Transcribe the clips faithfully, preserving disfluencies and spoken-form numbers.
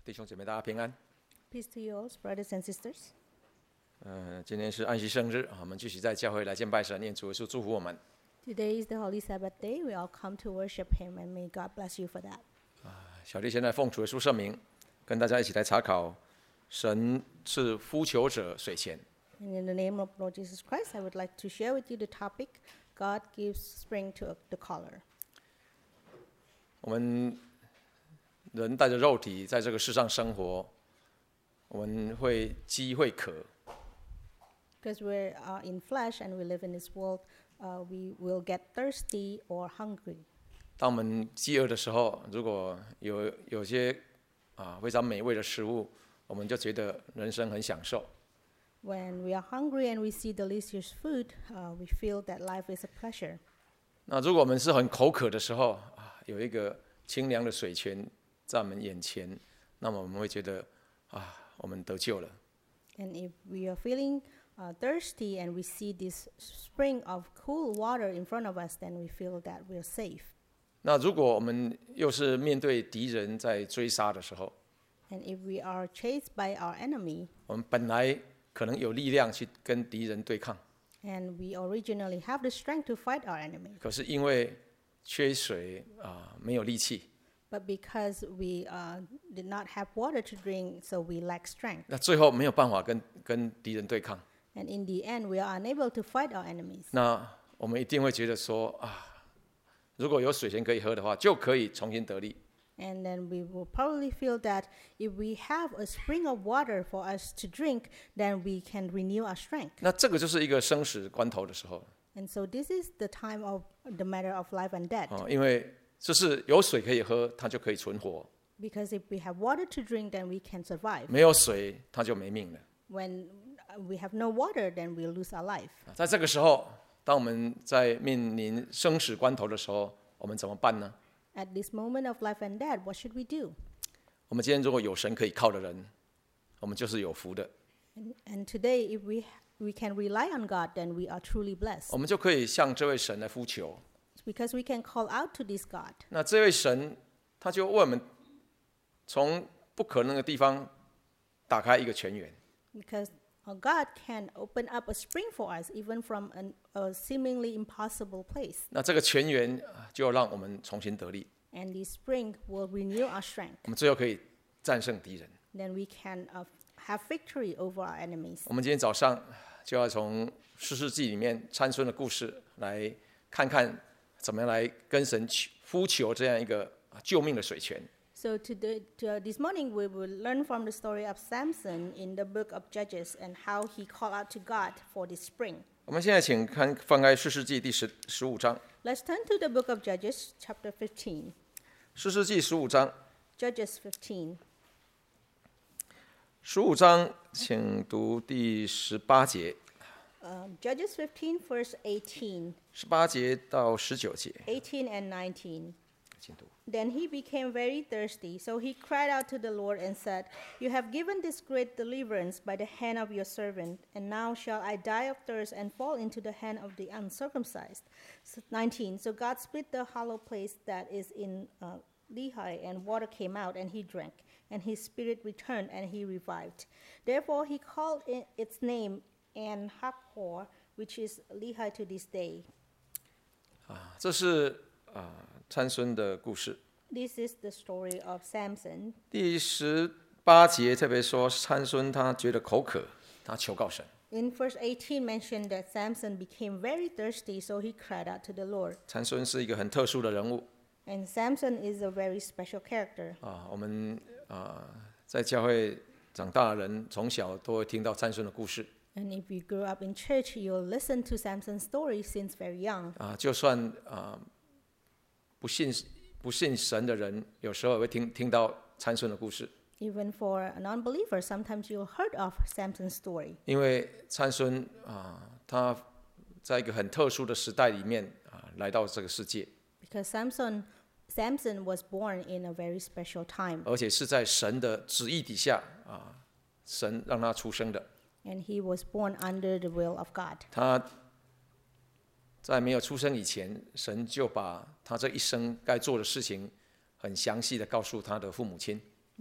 弟兄姐妹，大家平安。 Peace to you all, brothers and sisters. 呃，今天是安息圣日，我们继续在教会来敬拜神，念主耶稣祝福我们。 Today is the Holy Sabbath day. We all come to worship Him, and may God bless you for that. 小弟现在奉主耶稣圣名，跟大家一起来查考神是呼求者水泉。 And in the name of Lord Jesus Christ, I would like to share with you the topic, God gives spring to the caller. 我们人带着肉体在这个世上生活，我们会饥会渴， Because we're uh, in flesh and we live in this world, uh, we will get thirsty or hungry. 当我们饥饿的时候，如果有有些啊非常美味的食物，我们就觉得人生很享受。 When we are hungry and we see delicious food, uh, we feel that life is a pleasure. 那如果我们是很口渴的时候啊，有一个清凉的水泉在我们眼前，那么我们会觉得啊，我们得救了。 And if we are feeling uh, thirsty and we see this spring of cool water in front of us, then we feel that we're safe. 那如果我们又是面对敌人在追杀的时候， And if we are chased by our enemy, 我们本来可能有力量去跟敌人对抗， and we originally have the strength to fight our enemy, 可是因为缺水啊，没有力气， but because we uh, did not have water to drink, so we lack strength. 那最后没有办法跟跟敌人对抗， And in the end, we are unable to fight our enemies. 那我们一定会觉得说啊，如果有水泉可以喝的话，就可以重新得力。 And then we will probably feel that if we have a spring of water for us to drink, then we can renew our strength. 那这个就是一个生死关头的时候 And so this is the time of the matter of life and death. 哦，因为就是有水可以喝，它就可以存活； Because if we have water to drink, then we can survive. 没有水，它就没命了。 When uh, we have no water, then we lose our life. 在这个时候，当我们在面临生死关头的时候，我们怎么办呢？ At this moment of life and death, what should we do? 我们今天如果有神可以靠的人，我们就是有福的， And, and today, if we we can rely on God, then we are truly blessed. 我们就可以向这位神来呼求。 Because we can call out to this God. 那这位神，他就为我们从不可能的地方打开一个泉源。 Because uh, God can open up a spring for us, even from an, a seemingly impossible place. 那这个泉源啊就让我们重新得力， And this spring will renew our strength. 我们最后可以战胜敌人。 Then we can uh, have victory over our enemies. 我们今天早上就要从士师记里面参孙的故事来看看，怎么样来跟神呼求这样一个救命的水泉。 So today, to, uh, this morning, we will learn from the story of Samson in the book of Judges and how he called out to God for this spring. 我们现在请看翻开士师记第十十五章， Let's turn to the book of Judges, chapter fifteen. 士师记十五章， Judges fifteen. 十五章，请读第十八节， Um, Judges fifteen, verse eighteen, 十八节到十九节， eighteen and nineteen. 请读。 Then he became very thirsty, so he cried out to the Lord and said, You have given this great deliverance by the hand of your servant, and now shall I die of thirst and fall into the hand of the uncircumcised. So nineteen. So God split the hollow place that is in uh, Lehi, and water came out, and he drank, and his spirit returned, and he revived. Therefore he called it, its name En-hakkore, which is Lehi to this day. 啊，这是啊参孙的故事。 This is the story of Samson. 第十八节特别说，参孙他觉得口渴，他求告神。 In verse eighteen mentioned that Samson became very thirsty, so he cried out to the Lord. 参孙是一个很特殊的人物 And Samson is a very special character. 啊，我们啊在教会长大的人，从小都会听到参孙的故事 And if you grew up in church, you'll listen to Samson's story since very young. 啊，就算啊不信不信神的人，有时候也会听听到参孙的故事， Even for a non-believer, sometimes you'll heard of Samson's story. 因为参孙啊他在一个很特殊的时代里面啊来到这个世界， Because Samson, Samson was born in a very special time. 而且是在神的旨意底下啊，神让他出生的。 And he was born under the will of God. 他在没有出生以前，神就把他这一生该做的事情很详细的告诉他的父母亲。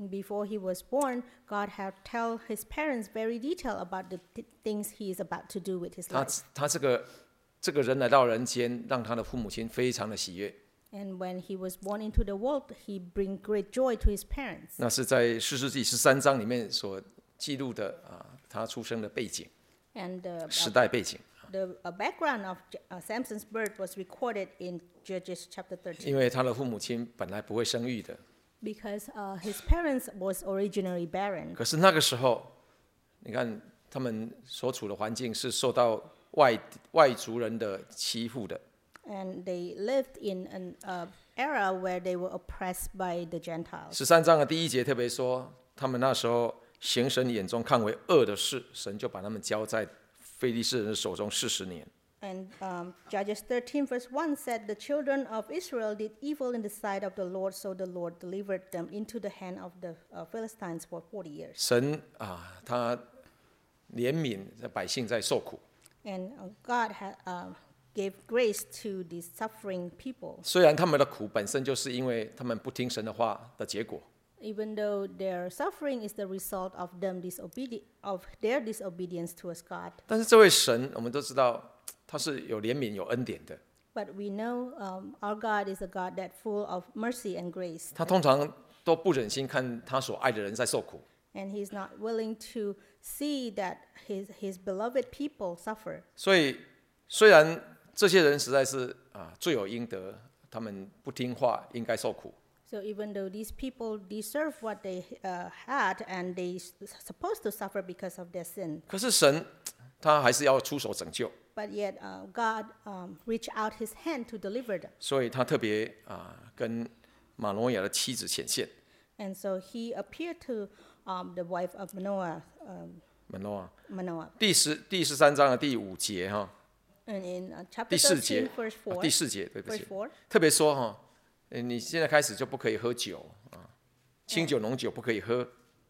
Before he was born, God had tell his parents very detailed about the th- things he is about to do with his 他 life. 他这个这个人来到人间，让他的父母亲非常的喜悦。 And when he was born into the world, he bring great joy to his parents. 那是在士师记十三章里面所记录的啊，他出生的背景、 And the, 时 uh, 代背景。 the uh, background of J- uh, Samson's birth was recorded in Judges chapter 因 thirteen. 为他的父母亲本来不会生育的， Because uh, his parents was originally barren. 可是那个时候，你看他们所处的环境是受到外外族人的欺负的， And they lived in an uh, era where they were oppressed by the Gentiles. 十三章的第一节特别说，他们那时候行神眼中看为恶的事，神就把他们交在非利士人的手中四十年。 And um, Judges thirteen verse one said, The children of Israel did evil in the sight of the Lord, so the Lord delivered them into the hand of the uh, Philistines for forty years. 神啊，他怜悯百姓在受苦， And uh, God had, uh, gave grace to these suffering people, 虽然他们的苦本身就是因为他们不听神的话的结果， even though their suffering is the result of them disobedi- of their disobedience towards God. 但是这位神，我们都知道他是有怜悯、有恩典的。 But we know um, our God is a God that full of mercy and grace, 他通常都不忍心看他所爱的人在受苦， and He's not willing to see that His His beloved people suffer. 所以虽然这些人实在是啊罪有应得，他们不听话，应该受苦。 So even though these people deserve what they uh, had, and they s- supposed to suffer because of their sin, 可是神他还是要出手拯救， but yet uh, God um, reached out His hand to deliver them. 所以他特别啊跟马诺亚的妻子显现。 And so He appeared to um, the wife of Manoah. Um, 马诺亚 Manoah. 第十第十三章的第五节哈， And in uh, chapter 第四节 thirteen, verse 啊 four, 第四节对不 verse 起， four, 特别说哈，呃你现在开始就不可以喝酒啊，清酒浓酒不可以喝。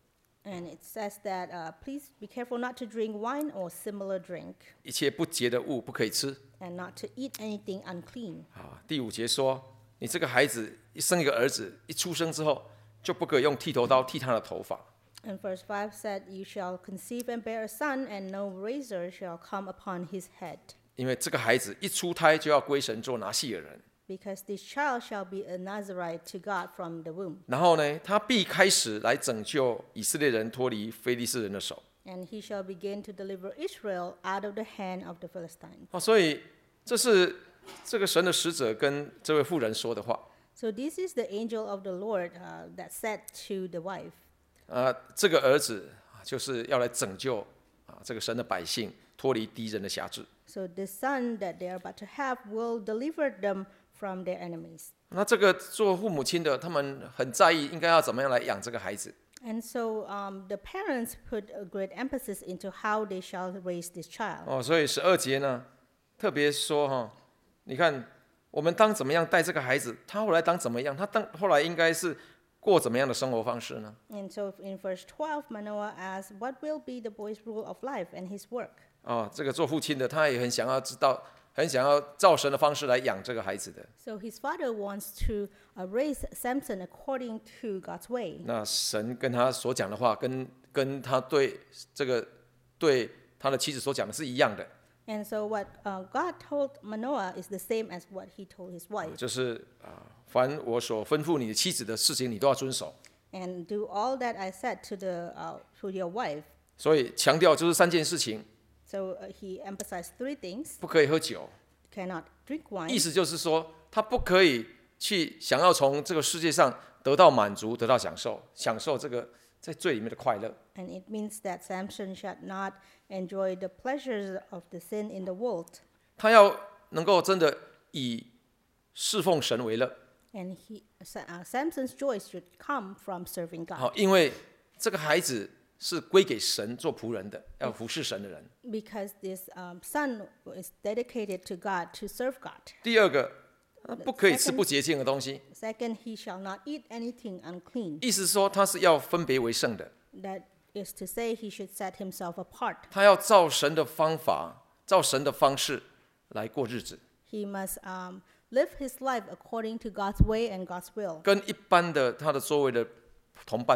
and it says that uh, please be careful not to drink wine or similar drink, 一切不洁的物不可以吃 and not to eat anything unclean. 啊。第五节说，你这个孩子一生一个儿子，一出生之后就不可以用剃头刀剃他的头发， And verse five said, You shall conceive and bear a son, and no razor shall come upon his head, 因为这个孩子一出胎就要归神做拿细尔人。 because this child shall be a Nazirite to God from the womb, 然后呢，他必开始来拯救以色列人脱离非利士人的手 and he shall begin to deliver Israel out of the hand of the Philistines. 啊。所以这是这个神的使者跟这位妇人说的话 So this is the angel of the Lord uh, that said to the wife, 啊。这个儿子啊就是要来拯救啊这个神的百姓脱离敌人的辖制。 So the son that they are about to have will deliver them from their enemies. 那这个做父母亲的，他们很在意应该要怎么样来养这个孩子。 And so um, the parents put a great emphasis into how they shall raise this child. 哦，所以十二节呢，特别说哈、你看我们当怎么样带这个孩子，他后来当怎么样，他当后来应该是过怎么样的生活方式呢？ And so in verse twelve, Manoah asked, What will be the boy's rule of life and his work? 哦，这个做父亲的他也很想要知道，很想要照神的方式来养这个孩子的。 So his father wants to uh, raise Samson according to God's way. 那神跟他所讲的话，跟跟他对这个对他的妻子所讲的是一样的， And so what uh, God told Manoah is the same as what he told his wife. 就是啊，凡我所吩咐你的妻子的事情，你都要遵守。 And do all that I said to the uh, to your wife. 所以强调就是三件事情： So uh, he emphasized three things: 不可以喝酒， cannot drink 意 wine, 思就是说，他不可以去想要从这个世界上得到满足、得到享受，享受这个在罪里面的快乐。 and it means that Samson shall not enjoy the pleasures of the sin in the world. 他要能够真的以侍奉神为乐。 And he, Sa- uh, Samson's joy should come from serving God. 好，因为这个孩子是归给神做仆人的，要服侍神的人。 Because this um, son is dedicated to God to serve God. 第二个，他不可以吃不洁净的东西， Second, he shall not eat anything unclean. 意思是说他是要分别为圣的， That is to say, he should set himself apart. 他要照神的方法，照神的方式来过日子， He must um, live his life according to God's way and God's will. 跟一般的他的周围的同伴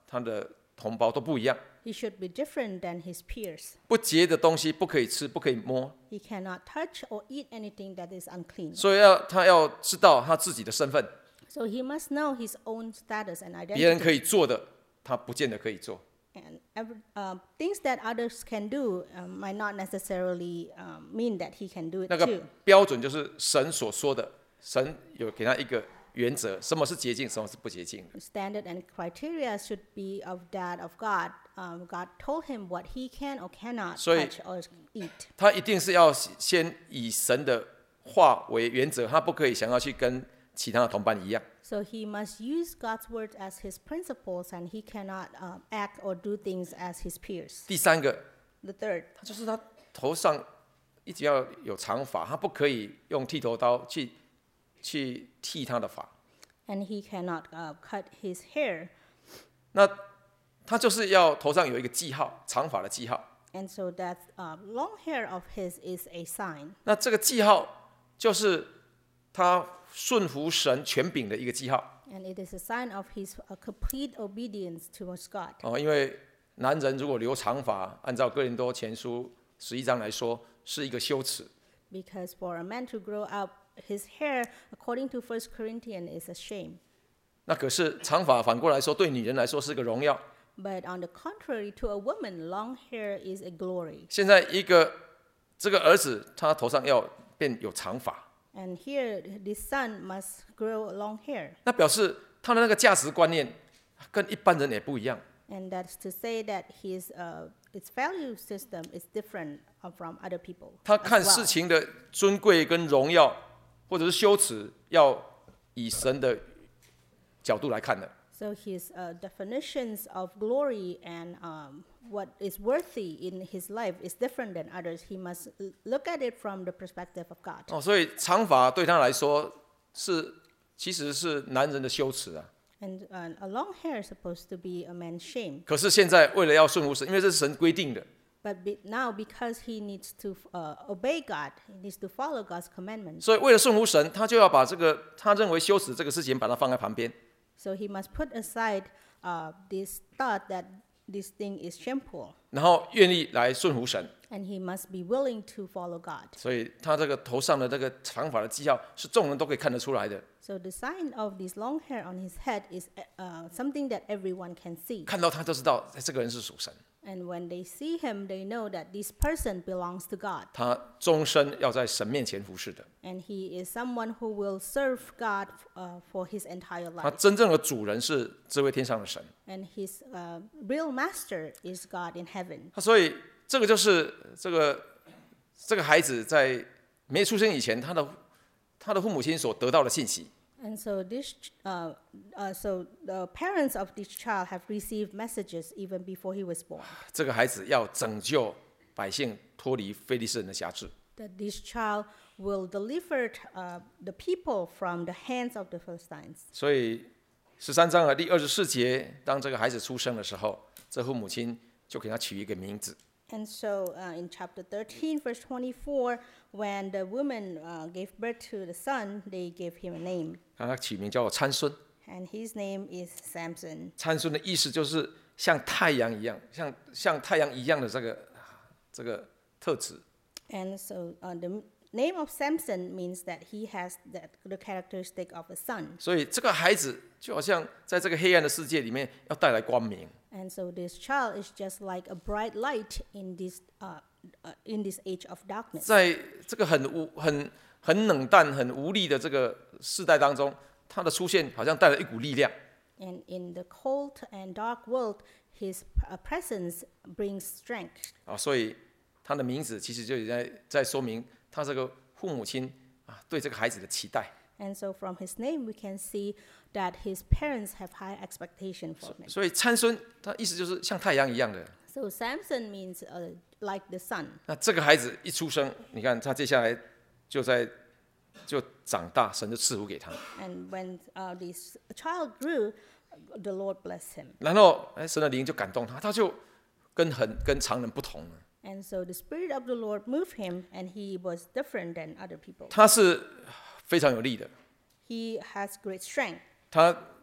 他的同胞都不一样。 He should be different than his peers. 不洁的东西不可以吃，不可以摸， He cannot touch or eat anything that is unclean. 所以要他要知道他自己的身份。 So he must know his own status and 别人可 identity. 以做的，他不见得可以做。 And every, uh, things that others can do um, might not necessarily um, mean that he can do it 那个 too. 标准就是神所说的，神有给他一个原则，什么是洁净，什么是不洁净的。 The standard and criteria should be of that of God. Um, God told him what he can or cannot 所以 touch or eat. 他一定是要先以神的话为原则，他不可以想要去跟其他的同伴一样。 So he must use God's word as his principles, and he cannot um, act or do things as his peers. 第三个， The third, 他就是他头上一直要有长发，他不可以用剃头刀去去剃他的发。 and he cannot uh, cut his hair. 那他就是要头上有一个记号，长发的记号。 And so that uh, long hair of his is a sign. 那这个记号就是他顺服神权柄的一个记号。 And it is a sign of his uh, complete obedience towards God. 哦，因为男人如果留长发，按照哥林多前书十一章来说，是一个羞耻。 Because for a man to grow up his hair, according to First Corinthians, is a shame. 那可是长发反过来说，对女人来说是个荣耀。 But on the contrary, to a woman, long hair is a glory. 现在一个这个儿子，他头上要变有长发， And here, this son must grow long hair. 那表示他的那个价值观念跟一般人也不一样。 And that's to say that his, uh, its value system is different uh, from other people. 他 as 看 well. 事情的尊贵跟荣耀，或者是羞耻，要以神的角度来看的。 So his uh, definitions of glory and um, what is worthy in his life is different than others. He must l- look at it from the perspective of God. 哦，所以长发对他来说是其实是男人的羞耻啊。 And uh, a long hair is supposed to be a man's shame. 可是现在为了要顺服神，因为这是神规定的， But be, now, because he needs to uh, obey God, he needs to follow God's commandments. 所以为了顺服神，他就要把这个他认为羞耻这个事情把它放在旁边。 So he must put aside uh, this thought that this thing is shameful. 然后愿意来顺服神， And he must be willing to follow God. 所以他这个头上的这个长发的记号是众人都可以看得出来的。 So the sign of this long hair on his head is uh, something that everyone can see. 看到他就知道，哎这个人是属神， And when they see him, they know that this person belongs to God. 他终身要在神面前服侍的。 And he is someone who will serve God uh, for his entire 他 life. 真正的主人是这位天上的神。 And his uh, real master is God in heaven. 他所以这个就是这个这个孩子在没出生以前，他的他的父母亲所得到的信息。 And so this, uh, uh, so the parents of this child have received messages even before he was born. 这个孩子要拯救百姓脱离非利士人的辖制。 That this child will deliver uh, the people from the hands of the Philistines. 所以十三章的第二十四节，当这个孩子出生的时候，这父母亲就给他取一个名字。 And so uh, in chapter thirteen, verse twenty-four, when the woman uh, gave birth to the son, they gave him a name. 他取名叫参孙。 And his name is Samson. 参孙的意思就是像太阳一样，像像太阳一样的这个这个特质。 And so uh, the name of Samson means that he has that, the characteristic of a sun. 所以这个孩子就好像在这个黑暗的世界里面要带来光明。 And so this child is just like a bright light in this, uh, uh, in this age of darkness. 在这个很无很很冷淡、很无力的这个世代当中，他的出现好像带来一股力量。 And in the cold and dark world, his uh, presence brings strength. 啊，所以他的名字其实就在在说明他这个父母亲啊对这个孩子的期待。 And so from his name, we can see that his parents have high expectation for him. 所以参孙他意思就是像太阳一样的。 So Samson means uh, like the sun. 那这个孩子一出生，你看他接下来就在就长大，神就赐福给他。 And when uh, this child grew, the Lord blessed him. 然后哎，神的灵就感动他，他就跟很跟常人不同了。 And so the Spirit of the Lord moved him, and he was different than other people. 他是非常有力的， He has great strength. 他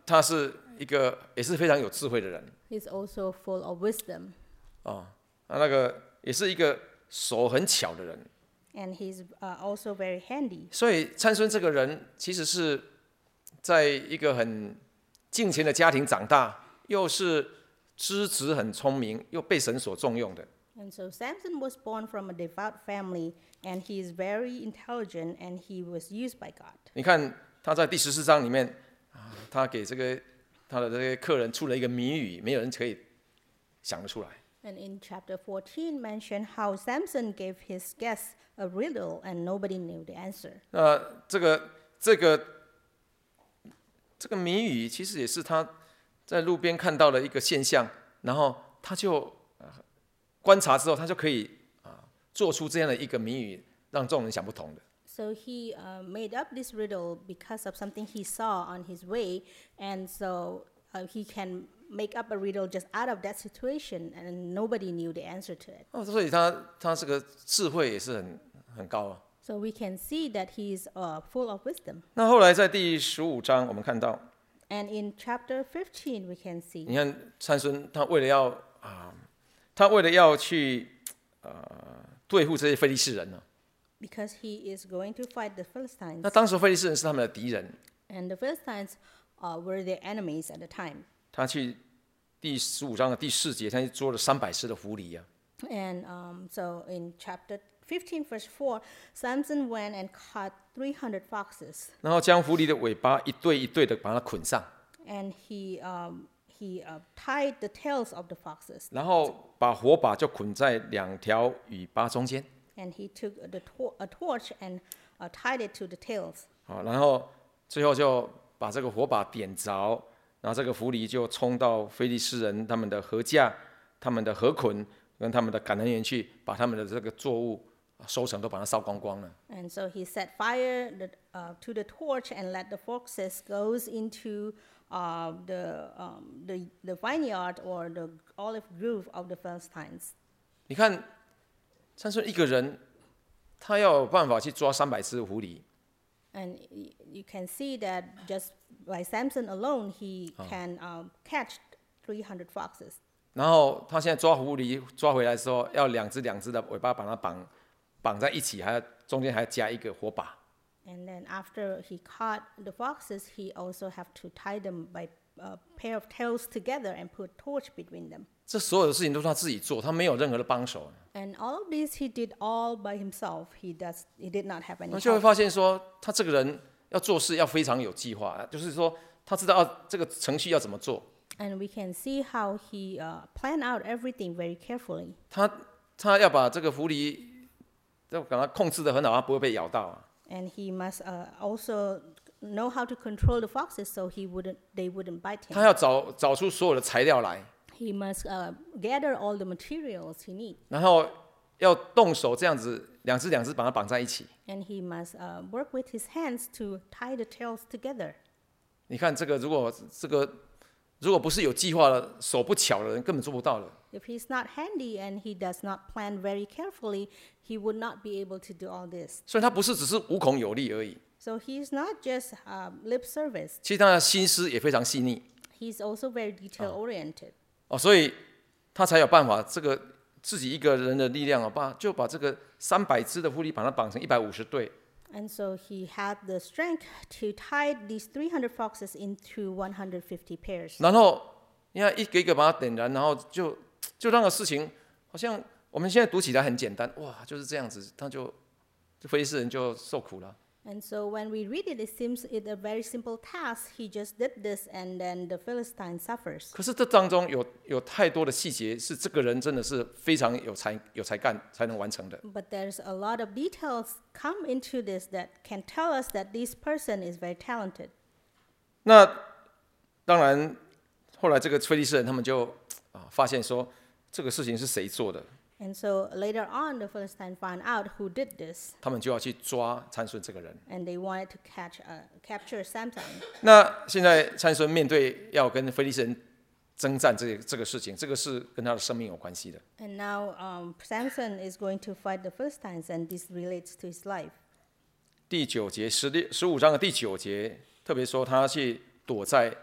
他是一个也是非常有智慧的人 He's also full of wisdom, 啊，他那个也是一个手很巧的人。 and he's uh, also very handy. 所以参孙这个人其实是在一个很敬虔的家庭长大，又是资质很聪明，又被神所重用的。 And so Samson was born from a devout family, and he is very intelligent, and he was used by God. 你看他在第十四章里面啊，他给这个他的这些客人出了一个谜语，没有人可以想得出来。 And in chapter fourteen, mention how Samson gave his guests a riddle, and nobody knew the answer. 那这个这个这个谜语其实也是他在路边看到的一个现象，然后他就、呃、观察之后，他就可以啊、做出这样的一个谜语，让众人想不通的。 So he uh, made up this riddle because of something he saw on his way, and so uh, he can make up a riddle just out of that situation, and nobody knew the answer to it. 哦，所以他他这个智慧也是很很高啊。 So we can see that he is uh, full of wisdom. 那后来在第十五章，我们看到， And in chapter fifteen, we can see 你看参孙他为了要啊、他为了要去呃对付这些非利士人呢、 because he is going to fight the Philistines, 那当时非利士人是他们的敌人， and the Philistines uh, were their enemies at the time. 他去第十五章的第四节，他就捉了三百只的狐狸啊。 And um, so in chapter fifteen, verse four, Samson went and caught three hundred foxes, 然后将狐狸的尾巴一对一对的把它捆上， and he um, he uh, tied the tails of the foxes, 然后把火把就捆在两条尾巴中间， and he took the tor- a torch and uh, tied it to the tails. 好，然后最后就把这个火把点着，然后这个狐狸就冲到非利士人他们的禾架、他们的禾捆跟他们的橄榄园去，把他们的这个作物收成都把它烧光光了。 And so he set fire the, uh, to the torch and let the foxes goes into uh, the, um, the the vineyard or the olive grove of the Philistines. 你看，参孙一个人，他要有办法去抓三百只狐狸， And y- you can see that just by Samson alone, he can um, catch three hundred foxes. 然后他现在抓狐狸抓回来的时候，要两只两只的尾巴把它绑绑在一起，还要中间还要加一个火把。 And then after he caught the foxes, he also have to tie them by a pair of tails together and put torch between them. 这所有的事情都是他自己做，他没有任何的帮手。 And all of this he did all by himself. He does he did not have any 那就会 help. 发现说，他这个人要做事要非常有计划，就是说他知道要这个程序要怎么做， And we can see how he uh, planned out everything very carefully. 他他要把这个狐狸要把它控制得很好，它不会被咬到啊。 And he must uh, also know how to control the foxes so he wouldn't they wouldn't bite 他 him. 要找找出所有的材料来， He must uh, gather all the materials he needs. 然后要动手这样子，两只两只把它绑在一起。 And he must uh, work with his hands to tie the tails together. 你看这个，如果这个如果不是有计划的、手不巧的人，根本做不到的。 If he's not handy and he does not plan very carefully, he would not be able to do all this. 所以他不是只是无孔有力而已， So he's not just uh, lip service. 其实他的心思也非常细腻 He's also very detail oriented. 哦，所以他才有办法这个自己一个人的力量啊，把就把这个三百只的狐狸把它绑成一百五十对， And so he had the strength to tie these three hundred foxes into one hundred fifty pairs. 然后你看一个一个把它点燃，然后就就让个事情好像我们现在读起来很简单，哇，就是这样子，他就这非利士人就受苦了。 And so when we read it, it seems it a very simple task. He just did this, and then the Philistine suffers. 可是这当中有有太多的细节，是这个人真的是非常有才有才干才能完成的。 But there's a lot of details come into this that can tell us that this person is very talented. 那当然，后来这个非利士人他们就啊发现说，这个事情是谁做的， And so later on, the Philistine found out who did this, 他们就要去抓参孙这个人。 and they wanted to catch, uh, capture Samson. 那现在参孙面对要跟非利士人征战这个这个事情，这个是跟他的生命有关系的。 And now um, Samson is going to fight the Philistines, and this relates to his life. 第九节十六十五章的第九节，特别说他去躲在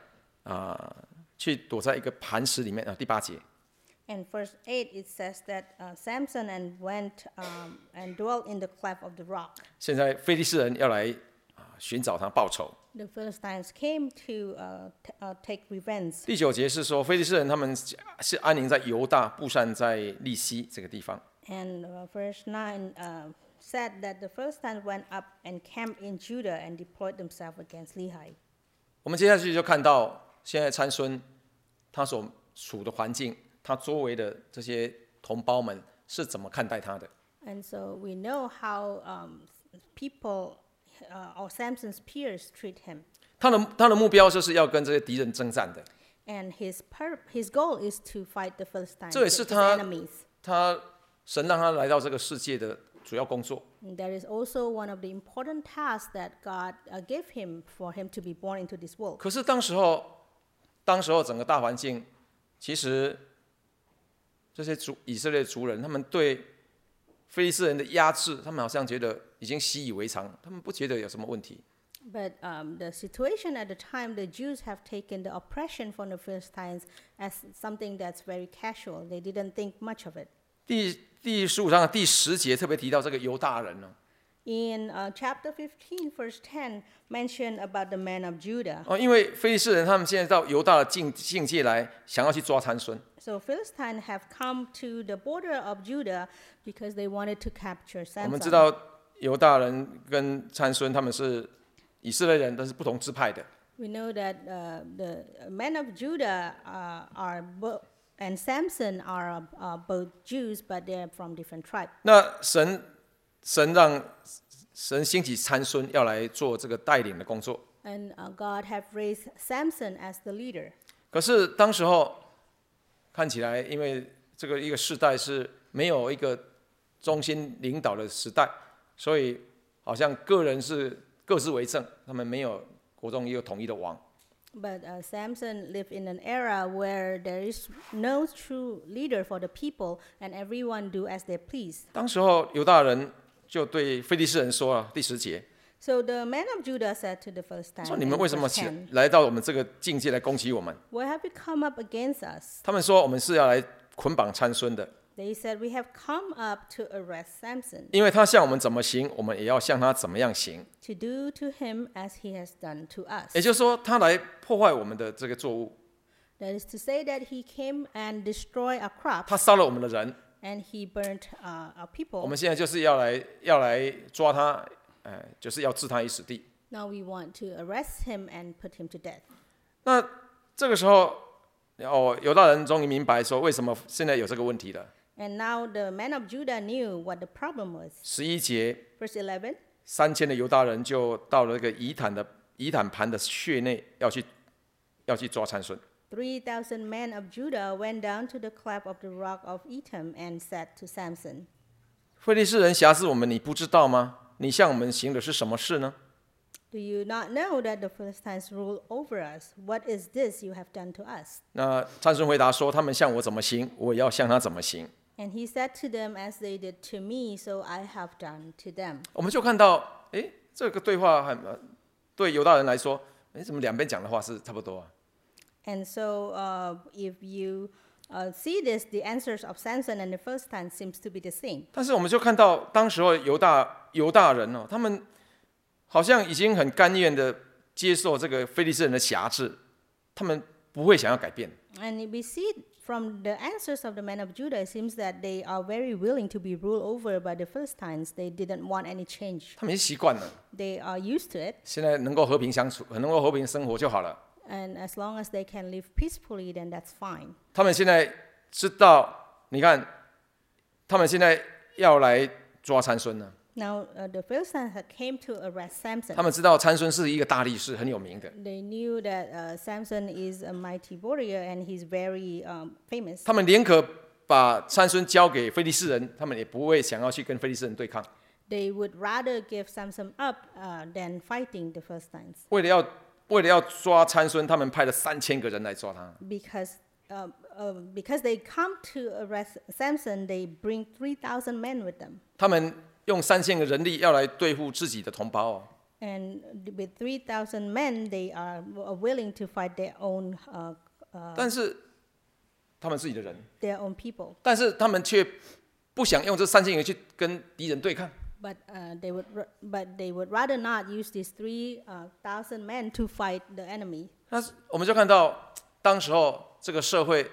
啊、呃、去躲在一个磐石里面啊。第八节。 In verse eight, it says that uh, Samson and went um, and dwelt in the cleft of the rock. 现在非利士人要来啊寻找他报仇。 The Philistines came to uh, t- uh, take revenge. 第九节是说，非利士人他们是安宁在犹大，布散在利西这个地方。 And uh, verse nine uh, said that the Philistines went up and camped in Judah and deployed themselves against Lehi. 我们接下去就看到，现在参孙他所处的环境，他周围的这些同胞们是怎么看待他的。 And so we know how um, people uh, or Samson's peers treat him. 他的他的目标就是要跟这些敌人征战的。 And his pur- his goal is to fight the Philistines, 这也是 his 他 enemies. 他神让他来到这个世界的主要工作。 And that is also one of the important tasks that God uh, gave him for him to be born into this world. 可是当时候，当时候整个大环境，其实这些族以色列族人，他们对非利士人的压制，他们好像觉得已经习以为常，他们不觉得有什么问题。 But um, the situation at the time, the Jews have taken the oppression from the Philistines as something that's very casual. They didn't think much of it. 第第十五章的第十节特别提到这个犹大人呢。 In uh, chapter fifteen, verse ten, mentioned about the men of Judah. 哦，因为非利士人他们现在到犹大的境境界来，想要去抓参孙。 So Philistines have come to the border of Judah because they wanted to capture 我们知 Samson. 道犹大人跟参孙他们是以色列人，但是不同支派的。 We know that uh, the men of Judah uh, are bo- and Samson are uh, both Jews, but they're from different tribes. 那神神让神兴起参孙要来做这个带领的工作。 And uh, God have raised Samson as the leader. 可是当时候看起来，因为这个一个世代是没有一个中心领导的时代，所以好像个人是各自为政，他们没有国中一个统一的王。 But uh, Samson lived in an era where there is no true leader for the people, and everyone do as they please. 当时候犹大人就对非利士人说了，第十节 So the men of Judah said to the Philistines, 说：“你 in 们为什么 verse 起 ten, 来到我们这个境界来攻击我们 "Why have you come up against us?" 他们说：“我们是要来捆绑参孙的， They said, "We have come up to arrest Samson, 因为他向我们怎么行，我们也要向他怎么样行。 to do to him as he has done to us." 也就是说，他来破坏我们的这个作物， That is to say that he came and destroyed our 他 crops, 杀了我们的人， and he burnt uh, our 我 people. 们现在就是要来要来抓他，呃，就是要置他于死地。 Now we want to arrest him and put him to death. 那这个时候，哦，犹大人终于明白说，为什么现在有这个问题了。 And now the men of Judah knew what the problem was. 十一节， Verse eleven. 三千的犹大人就到了那个以坦的以坦盘的穴内，要去要去抓参孙。 Three thousand men of Judah went down to the cleft of the rock of Etam and said to Samson, 非利士人辖制我们，你不知道吗？你向我们行的是什么事呢？ "Do you not know that the Philistines rule over us? What is this you have done to us?" 那参孙回答说：他们向我怎么行，我也要向他怎么行。 And he said to them, "As they did to me, so I have done to them." 我们就看到，哎，这个对话很对犹大人来说，哎，怎么两边讲的话是差不多啊？ And so uh, if you uh, see this, the answers of Samson and the Philistines seems to be the same. 但是我们就看到，当时候犹大犹大人哦，他们好像已经很甘愿的接受这个非利士人的辖制，他们不会想要改变。 And we see from the answers of the men of Judah, it seems that they are very willing to be ruled over by the Philistines. They didn't want any change. 他们已经习惯了， They are used to it. 现在能够和平相处，能够和平生活就好了。 And as long as they can live peacefully, then that's fine. 他们现在知道，你看，他们现在要来抓参孙了。 Now, uh, the Philistines had came to arrest Samson. 他们知道参孙是一个大力士，很有名的。 They knew that uh, Samson is a mighty warrior and he's very um, famous. 他们宁可把参孙交给非利士人，他们也不会想要去跟非利士人对抗。 They would rather give Samson up uh, than fighting the Philistines 为了要为了要抓参孙，他们派了三千个人来抓他。 because uh, uh, because they come to arrest Samson. They bring three thousand men with them, 他们用三千个人力要来对付自己的同胞哦。 And with three thousand men, they are willing to fight their own, uh, uh, 但是他们自己的人， their own people. 但是他们却不想用这三千人去跟敌人对抗。 But uh, they would, r- but they would rather not use these three uh, thousand men to fight the enemy. 那我们就看到，当时候这个社会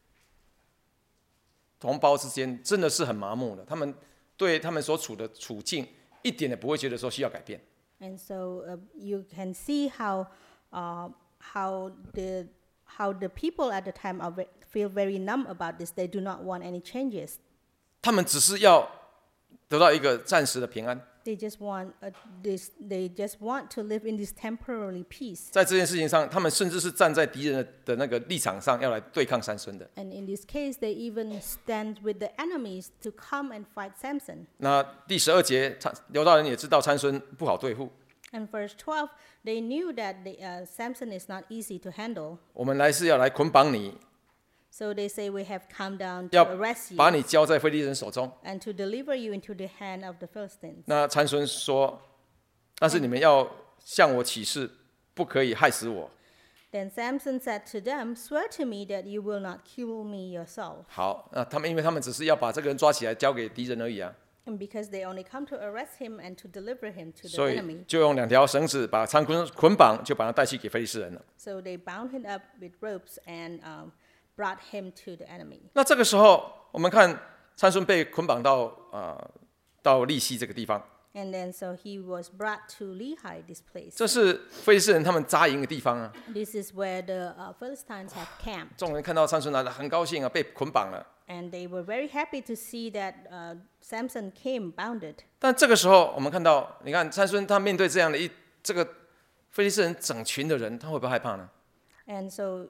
同胞之间真的是很麻木的，他们对他们所处的处境一点也不会觉得说需要改变。 And so uh, you can see how, uh, how the, how the people at the time are ve- feel very numb about this. They do not want any changes. 他们只是要得到一个暂时的平安。 They just want uh, this. They just want to live in this temporary peace. 在这件事情上，他们甚至是站在敌人的的那个立场上，要来对抗参孙的。 And in this case, they even stand with the enemies to come and fight Samson. 那第十二节，参犹大人也知道参孙不好对付， And verse twelve, they knew that the, uh, Samson is not easy to handle. 我们来是要来捆绑你， So they say, we have come down to 要 arrest you 把你交在非利士人手中。 and to deliver you into the hand of the Philistines. 那参孙说：“但是你们要向我起誓，不可以害死我。 Then Samson said to them, swear to me that you will not kill me yourself. ” 好，那他们因为他们只是要把这个人抓起来交给敌人而已啊， And because they only come to arrest him and to deliver him to the 所以 enemy. 就用两条绳子把参孙捆绑，就把他带去给非利士人了。 So they bound him up with ropes and um, brought him to the enemy. 那这个时候，我们看参孙被捆绑到啊、呃、到利希这个地方， And then so he was brought to Lehi, this place. 这是非利士人他们扎营的地方啊。 This is where the uh, Philistines have camped. 众人看到参孙来了，很高兴啊，被捆绑了。 And they were very happy to see that uh, Samson came bounded. 但这个时候，我们看到，你看参孙他面对这样的一这个非利士人整群的人，他会不会害怕呢？ And so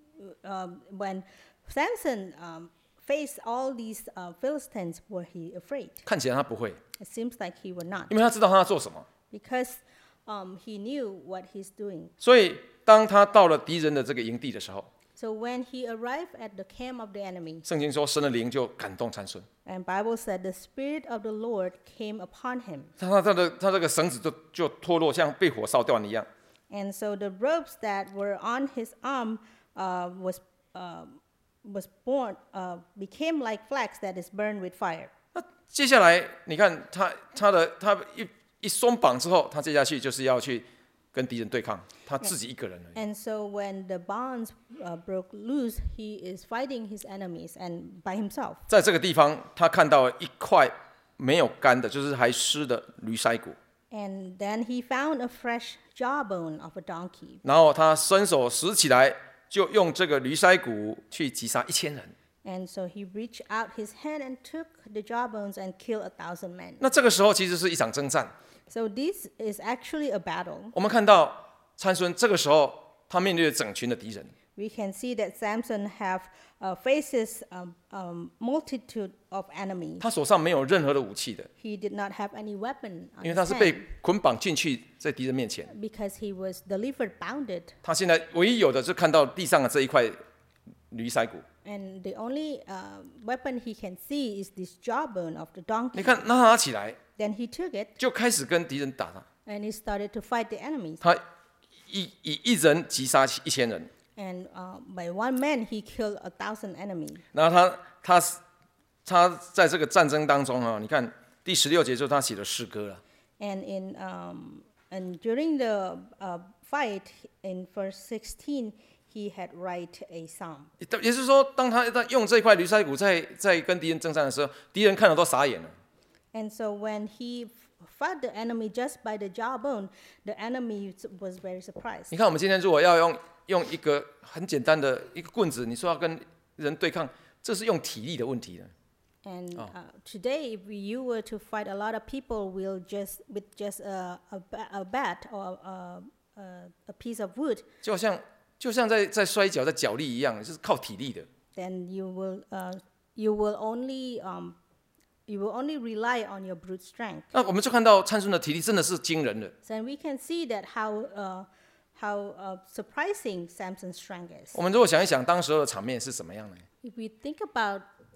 um, when Samson um, faced all these uh, Philistines, were he afraid? 看起来他不会， It seems like he would not, 因为他知道他要做什么。 because um, he knew what he's doing. 所以，当他到了敌人的这个营地的时候， So when he arrived at the camp of the enemy, 圣经说神的灵就感动参孙， and Bible said the Spirit of the Lord came upon him. 他他他的他这个绳子就就脱落，像被火烧断一样。 And so the ropes that were on his arm uh, was, uh, was born, uh, became like flax that is burned with fire. 那接下来，你看他他的他一一松绑之后，他接下去就是要去跟敌人对抗，他自己一个人而已。 And so when the bonds uh, broke loose, he is fighting his enemies and by himself. 在这个地方，他看到一块没有干的，就是还湿的驴腮骨， And then he found a fresh jawbone of a donkey. 然后他伸手拾起来，就用这个驴腮骨去击杀一千人。 And so he reached out his hand and took the jawbones and killed a thousand men. 那这个时候其实是一场征战。 So this is actually a battle. 我们看到参孙这个时候，他面对着整群的敌人， We can see that Samson have uh, faces um, um, multitude of enemies. 他手上没有任何的武器的， He did not have any weapon 因为 on 他 his 是被 hand 捆绑进去在敌人面前。 because he was delivered bounded. 他现在唯一有的是看到地上的这一块驴腮骨。 And the only uh, weapon he can see is this jawbone of the donkey. 你看，那他拿起来 Then he took it 就开始跟敌人打他， and he started to fight the enemies. 他以以一人击杀一千人。 And uh, by one man, he killed a thousand enemies. 然后他他他在这个战争当中啊，你看第十六节就是他写的诗歌了。 And in um, and during the uh, fight in verse sixteen, he had write a psalm. 也就是说，当他他用这块驴腮骨在在跟敌人征战的时候，敌人看了都傻眼了。 And so when he fought the enemy just by the jawbone, the enemy was very surprised. 你看，我们今天如果要用用一个很简单的一个棍子，你说要跟人对抗，这是用体力的问题的。 And uh, today, if you were to fight a lot of people, will just with just a a, ba- a bat or a, a, a piece of wood, 就好像就像在在摔跤、在角力一样，就是靠体力的。 then you will uh, you will only um, you will only rely on your brute strength. 那我们就看到参孙的体力真的是惊人的。 So we can see that how uh, how uh, surprising Samson's strength is. 我们如果想一想当时候的场面是怎么样呢？ If we think about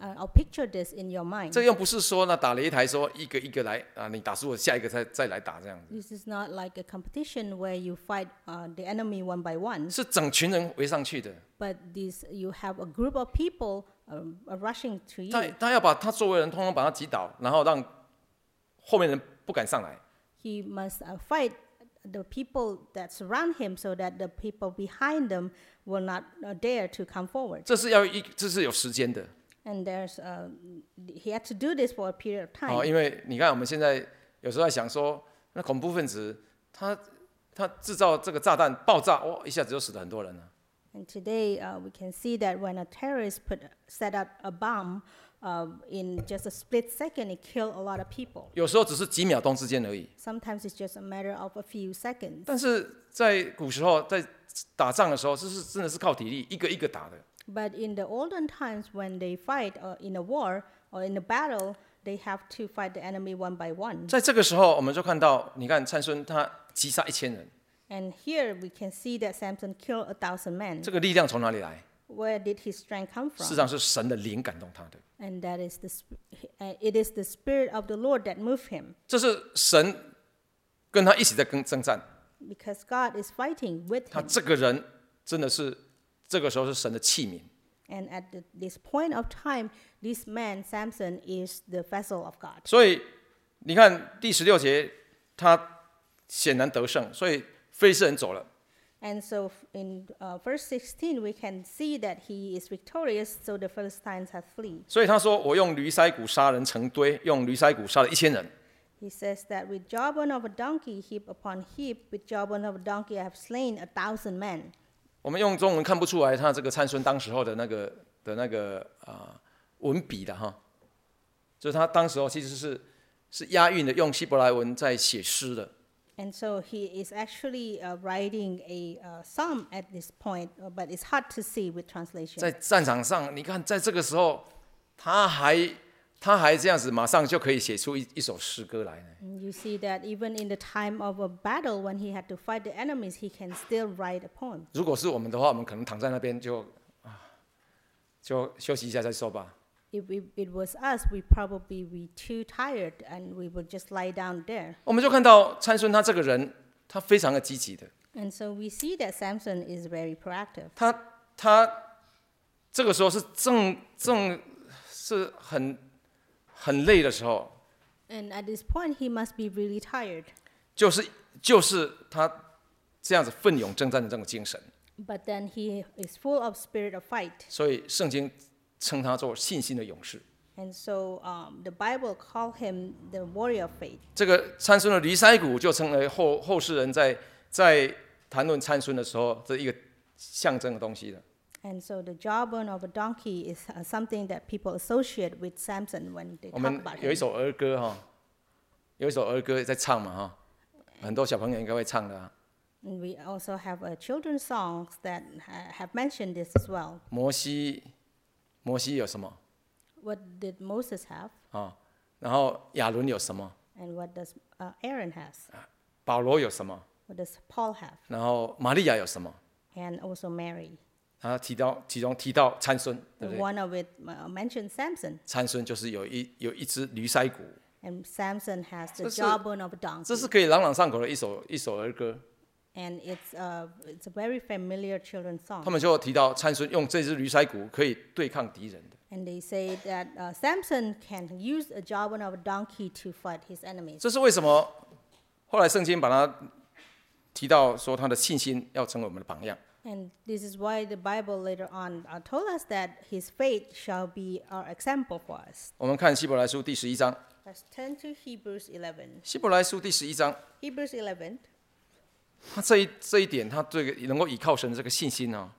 Uh, I'll picture this in your mind. 这又不是说那打擂台说一个一个来啊，你打输了下一个再再来打这样子， This is not like a competition where you fight uh, the enemy one by one, 是整群人围上去的。 but this you have a group of people um, uh, rushing to 他 you. 他要把他周围人通通把他击倒，然后让后面人不敢上来。 He must uh, fight the people that surround him so that the people behind them will not uh, dare to come forward. 这是要一这是有时间的 And there's uh, he had to do this for a period of time. 哦，因为你看我们现在有时候在想说，那恐怖分子他他制造这个炸弹爆炸，哇，一下子就死了很多人了。 And today uh, we can see that when a terrorist put set up a bomb, uh, in just a split second, it killed a lot of people. 有时候只是几秒钟之间而已。 Sometimes it's just a matter of a few seconds. 但是在古时候，在打仗的时候，这是真的是靠体力，一个一个打的。 But in the olden times, when they fight uh, in a war or in a battle, they have to fight the enemy one by one. 在这个时候，我们就看到，你看参孙他击杀一千人， And here we can see that Samson killed a thousand men. 这个力量从哪里来？ Where did his strength come 事实 from? 上是神的灵感动他的， And that is the sp- uh, it is the spirit of the Lord that moved him, 这是神跟他一起在跟征战。 because God is fighting with 他 him. 这个人真的是这个时候是神的器皿。 And at the, this point of time, this man Samson is the vessel of God. 所以你看第十六节，他显然得胜，所以非利士人走了。 And so f- in uh, verse sixteen, we can see that he is victorious, so the Philistines have fled. 所以他说：“我用驴腮骨杀人成堆，用驴腮骨杀了一千人。 He says that with jawbone of a donkey, heap upon heap, with jawbone of a donkey, I have slain a thousand men. ” 我们用中文看不出来他这个参孙当时候的那个的那个啊、呃、文笔的哈，就是他当时候其实是是押韵的，用希伯来文在写诗的。 And so he is actually uh, writing a uh, psalm at this point, uh, but it's hard to see with translation. 在战场上，你看在这个时候，他还他还这样子，马上就可以写出一一首诗歌来呢。 And you see that even in the time of a battle, when he had to fight the enemies, he can still write a poem. 如果是我们的话，我们可能躺在那边就啊，就休息一下再说吧。 If it, it was us, we probably be too tired and we would just lie down there. 我们就看到参孙他这个人，他非常的积极的， And so we see that Samson is very proactive. 他他这个时候是正正是很很累的时候， And at this point, he must be really tired. 就是就是他这样子奋勇征战的这种精神， But then he is full of spirit of fight. 所以圣经称他做信心的勇士。 And so um, the Bible call him the warrior of faith. 这个参孙的驴腮骨就成为后后世人在在谈论参孙的时候这一个象征的东西了。 And so the jawbone of a donkey is uh, something that people associate with Samson when they 我 talk 们 about 有一 him. 首儿歌哈，有一首儿歌在唱嘛哈，很多小朋友应该会唱的啊。 And we also have uh, children's songs that ha- have mentioned this as well. 摩西，摩西有什么 What did Moses have? 啊？然后亚伦有什么？ And what does uh, Aaron has? 保罗有什么？ What does Paul have? 然后玛利亚有什么？ And also Mary. 他提到其中提到参孙，对 And 不对？ one of it uh, mentioned Samson. 参孙就是有一有一只驴腮骨， And Samson has the 这是- jawbone of a 这 donkey. 是可以朗朗上口的一首一首儿歌。 And it's, uh, it's a very familiar children's 他 song. 们就提到参孙用这只驴腮骨可以对抗敌人的。 And they say that uh, Samson can use a jawbone of a donkey to fight his enemies. 这是为什么？后来圣经把它提到说他的信心要成为我们的榜样。 And this is why the Bible later on uh, told us that his faith shall be our example for us. 我们看希伯来书第十一章， Let's turn to Hebrews eleven. 希伯来书第十一章， Hebrews eleven. 他这一这一点，他这个能够倚靠神的这个信心呢、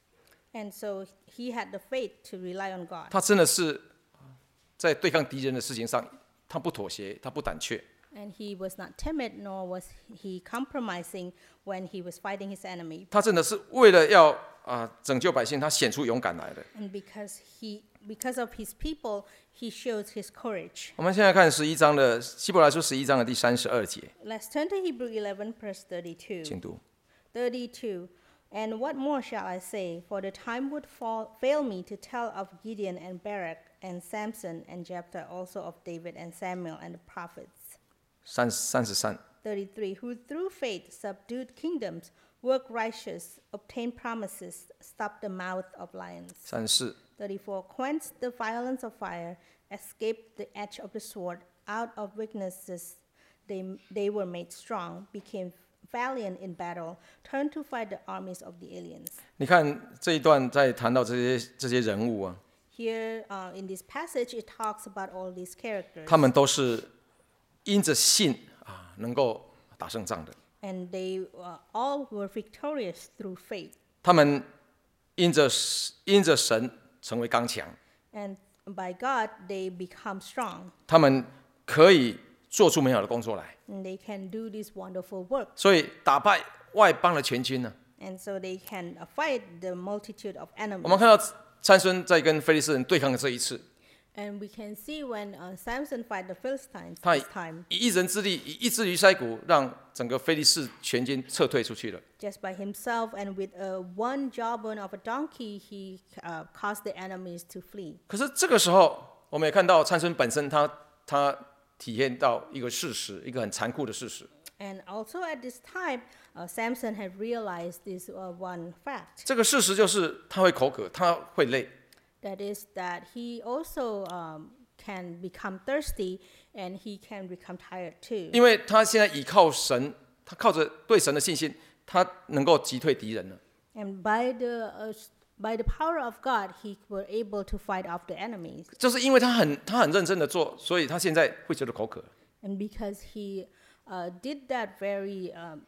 And so he had the faith to rely on God. 他真的是在对抗敌人的事情上，他不妥协，他不胆怯。 And he was not timid, nor was he compromising when he was fighting his enemy. 他真的是为了要啊、拯救百姓，他显出勇敢来的。 And because he, because of his people, he shows his courage. 我们现在看十一章的希伯来书十一章的第三十二节， Let's turn to Hebrews eleven, verse thirty-two. 请读。 thirty-two. And what more shall I say? For the time would fall, fail me to tell of Gideon and Barak and Samson and Jephthah also of David and Samuel and the prophets. 三三十三， thirty-three, who through faith subdued kingdoms, worked righteous, obtained promises, stopped the mouth of lions. 三十四， thirty-four, quenched the violence of fire, escaped the edge of the sword, out of weaknesses they, they were made strong, became valiant in battle, turned to fight the armies of the aliens. 你看这一段在谈到这些这些人物啊， Here uh, in this passage, it talks about all these characters. 他们都是因着信啊，能够打胜仗的。 And they uh, all were victorious through faith. 他们因着因着神成为刚强， And by God, they become strong. 他们可以做出美好的工作来， And they can do this wonderful work. 所以打败外邦的全军呢。 And so they can uh, fight the multitude of 我 enemies. 们看到参孙在跟非利士人对抗的这一次， And we can see when uh, Samson fight the Philistines 他 this time, 以一人之力，以一只鱼筛骨，让整个非利士全军撤退出去了。 just by himself and with uh, one jawbone of a donkey, he uh, caused the enemies to flee. 可是这个时候，我们也看到参孙本身他他体验到一个事实，一个很残酷的事实。 And also at this time, uh, Samson had realized this uh, one fact. 这个事实就是他会口渴，他会累。 That is that he also um, can become thirsty and he can become tired too. 因为他现在倚靠神，他靠着对神的信心，他能够击退敌人了。 And by the uh, by the power of God, he were able to fight off the enemies. 就是因为他很他很认真的做，所以他现在会觉得口渴。 And because he uh, did that very, um,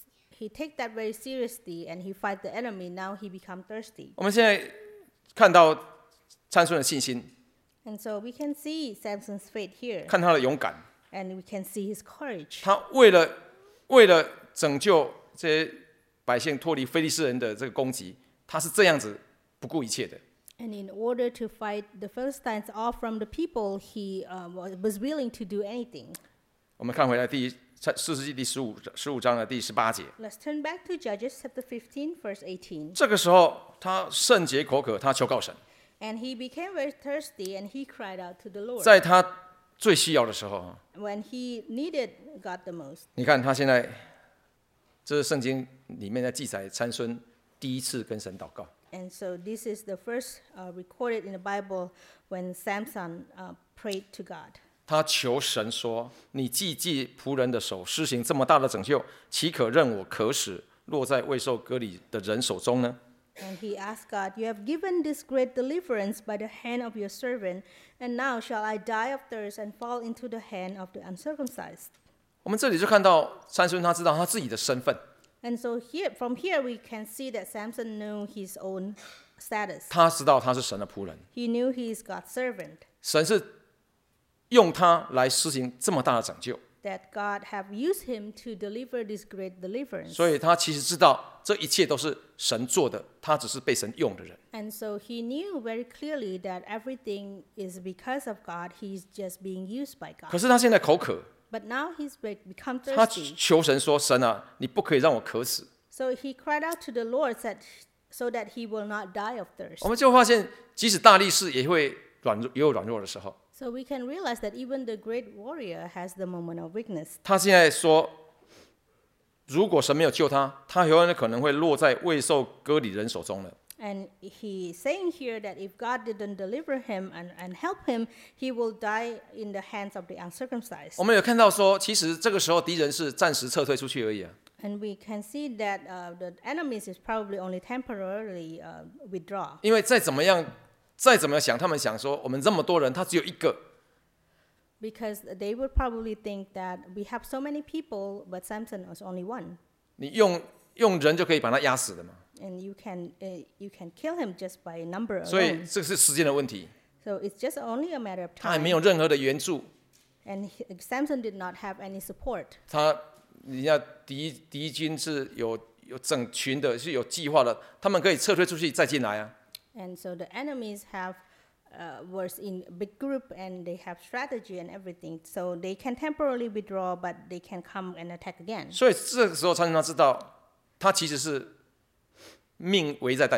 he take that very seriously, and he fight the enemy. Now he become thirsty. 我们现在看到参孙的信心， And so we can see Samson's faith here, 看他的勇敢， and we can see his courage. 他为了为了拯救这些百姓脱离非利士人的这个攻击，他是这样子不顾一切的。 And in order to fight the Philistines off from the people, he uh, was was willing to do anything. 我们看回来第四世纪第十五十五章的第十八节， Let's turn back to Judges chapter fifteen, verse eighteen. 这个时候他甚解口渴，他求告神， And he became very thirsty, and he cried out to the Lord 在他最需要的时候， when he needed God the most. 你看他现在，这是圣经里面在记载参孙第一次跟神祷告。 And so this is the first uh, recorded in the Bible when Samson uh, prayed to God. 他求神说：“你既借仆人的手施行这么大的拯救，岂可任我渴死，落在未受割礼的人手中呢？” And he asked God, "You have given this great deliverance by the hand of your servant, and now shall I die of thirst and fall into the hand of the uncircumcised?" 我们这里就看到参孙，他知道他自己的身份， And so here, from here, we can see that Samson knew his own status. 他知道他是神的仆人， He knew he is God's servant, 神是用他来施行这么大的拯救， that God have used him to deliver this great deliverance. 所以他其实知道这一切都是神做的，他只是被神用的人。 And so he knew very clearly that everything is because of God. He's just being used by 可 God. 是他现在口渴， But now he's be- become 他 thirsty. 求神说：“神啊，你不可以让我渴死。” So he cried out to the Lord that, so that he will not die of thirst. 我们就发现，即使大力士也会软弱，也有软弱的时候。 So we can realize that even the great warrior has the moment of weakness. 他现在说，如果神没有救他，他有可能会落在未受割礼人手中了。 And he's saying here that if God didn't deliver him and, and help him, he will die in the hands of the uncircumcised. 我们有看到说，其实这个时候敌人是暂时撤退出去而已啊。 And we can see that uh, the enemies is probably only temporarily uh, withdraw. 因为再怎么样，再怎么想，他们想说，我们这么多人，他只有一个， Because they would probably think that we have so many people, but Samson was only one. 你用用人就可以把他压死的嘛。 And you can uh, you can kill him just by number 所以 alone. 这是时间的问题， So it's just only a matter of 他还 time. 没有任何的援助， And he, Samson did not have any support. 他人家敌敌军是有有整群的，是有计划的，他们可以撤退出去再进来啊。 And so the enemies have uh, was in a big group and they have strategy and everything. So they can temporarily withdraw, but they can come and attack again. 所以这个时候参孙他知道，他其实是命危在旦夕，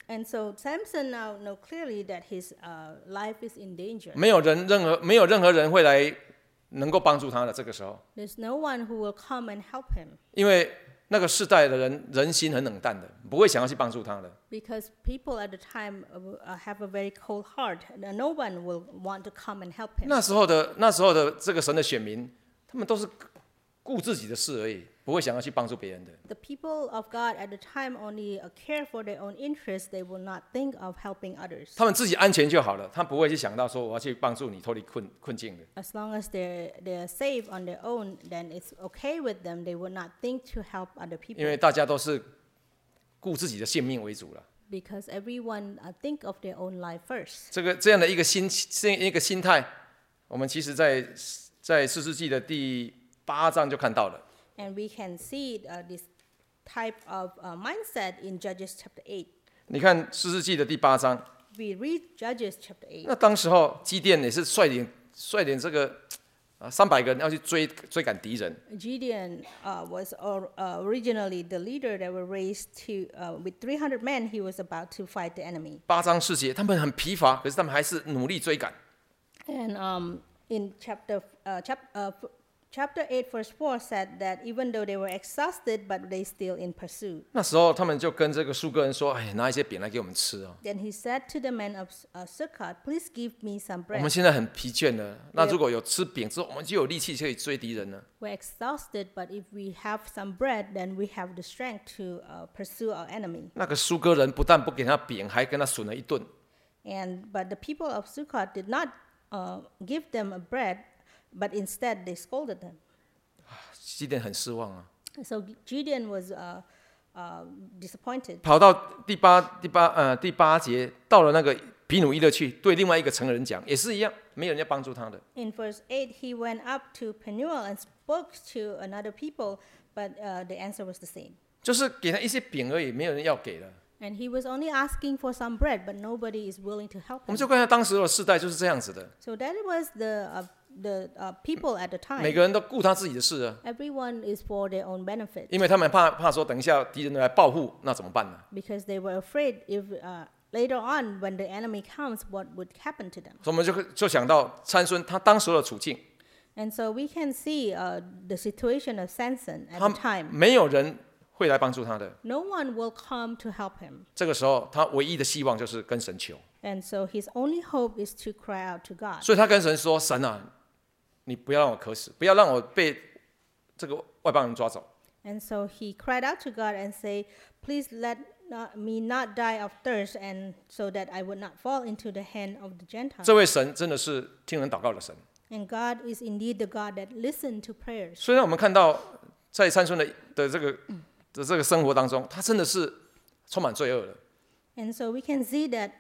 And so Samson now know clearly that his uh, life is in danger. 没有人任何没有任何人会来能够帮助他的。这个时候， There's no one who will come and help him 因为那个世代的人人心很冷淡的，不会想要去帮助他的。 because people at the time uh, have a very cold heart. And no one will want to come and help him. 那时候的那时候的这个神的选民，他们都是顾自己的事而已，不会想要去帮助别人的。 The people of God at the time only uh, care for their own interests. They will not think of helping others. 他们自己安全就好了，他不会去想到说我要去帮助你脱离困困境的。 As long as they're they're safe on their own, then it's okay with them. They will not think to help other 因 people 为大家都是顾自己的性命为主了。 because everyone uh, think of their own life first. 这个这样的一个心这一个心态，我们其实在在士师记的第八章就看到了。 And we can see uh, this type of uh, mindset in Judges chapter eight. 你看士师记的第八章， We read Judges chapter eight. 那当时候基甸也是率领率领这个啊三百个人要去追追赶敌人。 Gideon uh, was or, uh, originally the leader that were raised to uh, with three hundred men. He was about to fight the enemy. 八章四节，他们很疲乏，可是他们还是努力追赶。 And um, in chapter uh, chap, uh, f- chapter eight, verse four said that even though they were exhausted, but they still in pursuit. 那时候他们就跟这个苏格人说：“哎，拿一些饼来给我们吃哦， Then he said to the men of uh, Sukkot, "Please give me some 我们 bread. 现在很疲倦了。那如果有吃饼之后，我们就有力气可以追敌人了。 We're exhausted, but if we have some bread, then we have the strength to uh, pursue our enemy." ” 那个苏格人不但不给他饼，还跟他损了一顿。 And but the people of Sukkot did not uh, give them a bread, but instead they scolded them. 基甸很失望啊， So Gideon was uh, uh, disappointed. 跑到第八第八呃第八节，到了那个比努伊勒去，对另外一个城人讲，也是一样，没有人要帮助他的。 In verse eight, he went up to Penuel and spoke to another people, but uh, the answer was the same. 就是给他一些饼而已，没有人要给了。 And he was only asking for some bread, but nobody is willing to help 我们 him. 就看到当时的世代就是这样子的， So that was the uh, the uh, people at the 每 time. 个人都顾他自己的事啊， Everyone is for their own benefit 因为他们怕怕说等一下敌人来报复，那怎么办呢？ because they were afraid if uh, later on when the enemy comes, what would happen to them. 所以我们就就想到参孙他当时的处境， And so we can see uh, the situation of Samson at 他 the time. 没有人会来帮助他的。 No one will come to help him. 这个时候，他唯一的希望就是跟神求， And so his only hope is to cry out to God. 所以他跟神说：“神啊，你不要让我渴死，不要让我被这个外邦人抓走。 And so he cried out to God and say, "Please let not, me not die of thirst, and so that I would not fall into the hand of the Gentiles." 这位神真的是听人祷告的神。 And God is indeed the God that listened to prayers. 虽然我们看到在参孙的的这个的这个生活当中，他真的是充满罪恶的， And so we can see that